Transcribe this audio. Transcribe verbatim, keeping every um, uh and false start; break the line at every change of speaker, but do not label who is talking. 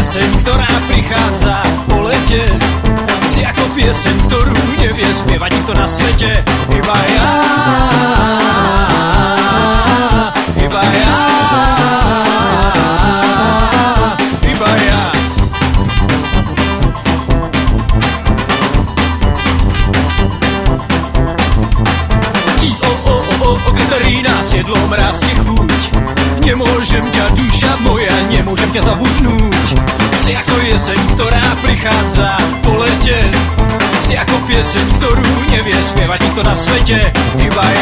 pieseň, ktorá prichádza po lete. Si ako pieseň, ktorú nevie spievať nikto na svete. Iba ja, iba ja, iba ja. I o, o, o, o, Katarína, siedlo mrázte chuť. Nemôžem ťa, duša moja, nemôžem ťa zabudnúť. Si ako jeseň, ktorá prichádza po lete. Si ako pieseň, ktorú nevie spievať nikto na svete. Iba ja.